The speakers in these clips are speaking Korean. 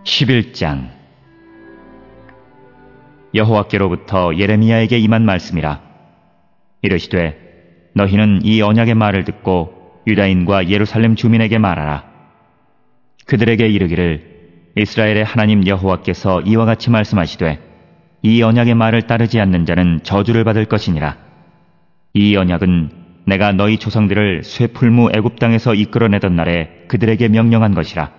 11장. 여호와께로부터 예레미야에게 임한 말씀이라. 이르시되 너희는 이 언약의 말을 듣고 유다인과 예루살렘 주민에게 말하라. 그들에게 이르기를 이스라엘의 하나님 여호와께서 이와 같이 말씀하시되 이 언약의 말을 따르지 않는 자는 저주를 받을 것이니라. 이 언약은 내가 너희 조상들을 쇠풀무 애굽 땅에서 이끌어내던 날에 그들에게 명령한 것이라.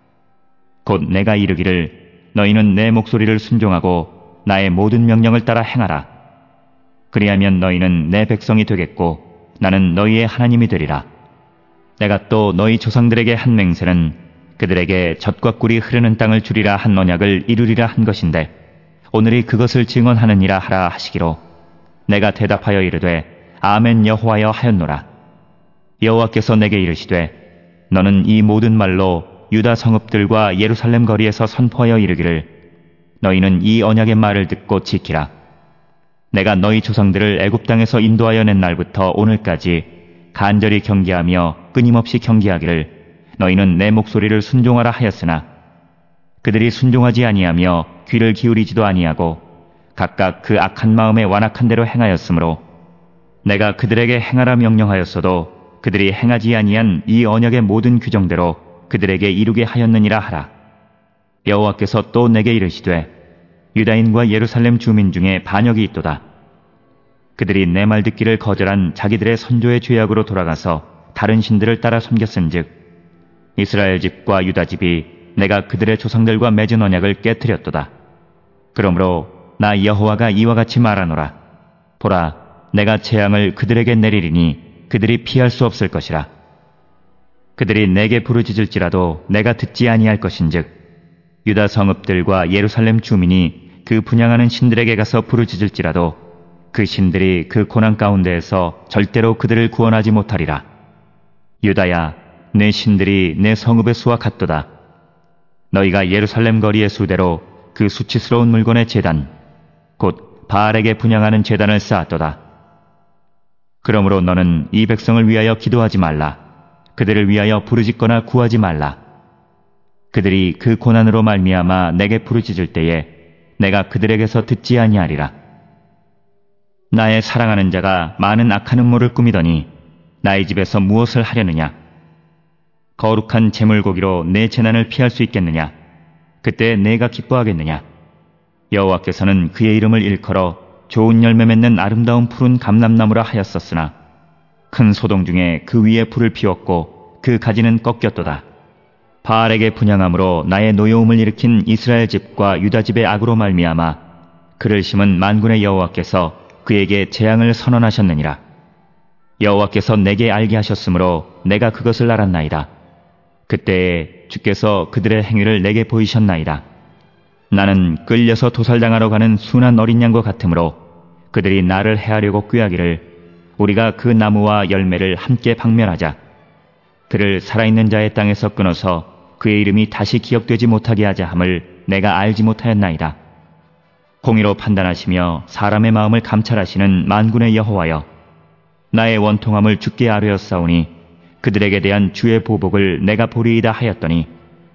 곧 내가 이르기를 너희는 내 목소리를 순종하고 나의 모든 명령을 따라 행하라. 그리하면 너희는 내 백성이 되겠고 나는 너희의 하나님이 되리라. 내가 또 너희 조상들에게 한 맹세는 그들에게 젖과 꿀이 흐르는 땅을 주리라 한 언약을 이루리라 한 것인데 오늘이 그것을 증언하느니라 하라 하시기로 내가 대답하여 이르되 아멘 여호와여 하였노라. 여호와께서 내게 이르시되 너는 이 모든 말로 유다 성읍들과 예루살렘 거리에서 선포하여 이르기를 너희는 이 언약의 말을 듣고 지키라. 내가 너희 조상들을 애굽 땅에서 인도하여 낸 날부터 오늘까지 간절히 경계하며 끊임없이 경계하기를 너희는 내 목소리를 순종하라 하였으나 그들이 순종하지 아니하며 귀를 기울이지도 아니하고 각각 그 악한 마음에 완악한 대로 행하였으므로 내가 그들에게 행하라 명령하였어도 그들이 행하지 아니한 이 언약의 모든 규정대로 그들에게 이루게 하였느니라 하라. 여호와께서 또 내게 이르시되 유다인과 예루살렘 주민 중에 반역이 있도다. 그들이 내 말 듣기를 거절한 자기들의 선조의 죄악으로 돌아가서 다른 신들을 따라 섬겼은즉 이스라엘 집과 유다 집이 내가 그들의 조상들과 맺은 언약을 깨뜨렸도다. 그러므로 나 여호와가 이와 같이 말하노라. 보라, 내가 재앙을 그들에게 내리리니 그들이 피할 수 없을 것이라. 그들이 내게 부르짖을지라도 내가 듣지 아니할 것인즉 유다 성읍들과 예루살렘 주민이 그 분향하는 신들에게 가서 부르짖을지라도 그 신들이 그 고난 가운데에서 절대로 그들을 구원하지 못하리라. 유다야, 내 신들이 내 성읍의 수와 같도다. 너희가 예루살렘 거리의 수대로 그 수치스러운 물건의 제단 곧 바알에게 분향하는 제단을 쌓았도다. 그러므로 너는 이 백성을 위하여 기도하지 말라. 그들을 위하여 부르짖거나 구하지 말라. 그들이 그 고난으로 말미암아 내게 부르짖을 때에 내가 그들에게서 듣지 아니하리라. 나의 사랑하는 자가 많은 악한 음모를 꾸미더니 나의 집에서 무엇을 하려느냐? 거룩한 제물고기로 내 재난을 피할 수 있겠느냐? 그때 내가 기뻐하겠느냐? 여호와께서는 그의 이름을 일컬어 좋은 열매 맺는 아름다운 푸른 감람나무라 하였었으나 큰 소동 중에 그 위에 불을 피웠고 그 가지는 꺾였도다. 바알에게 분향함으로 나의 노여움을 일으킨 이스라엘 집과 유다 집의 악으로 말미암아 그를 심은 만군의 여호와께서 그에게 재앙을 선언하셨느니라. 여호와께서 내게 알게 하셨으므로 내가 그것을 알았나이다. 그때에 주께서 그들의 행위를 내게 보이셨나이다. 나는 끌려서 도살당하러 가는 순한 어린 양과 같으므로 그들이 나를 해하려고 꾀하기를 우리가 그 나무와 열매를 함께 박멸하자. 그를 살아있는 자의 땅에서 끊어서 그의 이름이 다시 기억되지 못하게 하자 함을 내가 알지 못하였나이다. 공의로 판단하시며 사람의 마음을 감찰하시는 만군의 여호와여, 나의 원통함을 주께 아뢰었사오니 그들에게 대한 주의 보복을 내가 보리이다 하였더니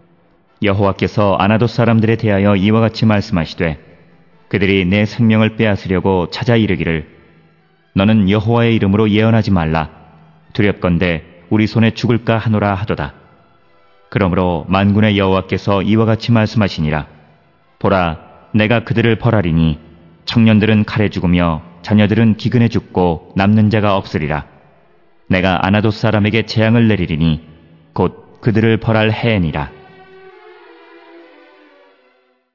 여호와께서 아나돗 사람들에 대하여 이와 같이 말씀하시되 그들이 내 생명을 빼앗으려고 찾아 이르기를 너는 여호와의 이름으로 예언하지 말라. 두렵건대 우리 손에 죽을까 하노라 하도다. 그러므로 만군의 여호와께서 이와 같이 말씀하시니라. 보라, 내가 그들을 벌하리니 청년들은 칼에 죽으며 자녀들은 기근에 죽고 남는 자가 없으리라. 내가 아나돗 사람에게 재앙을 내리리니 곧 그들을 벌할 해이니라.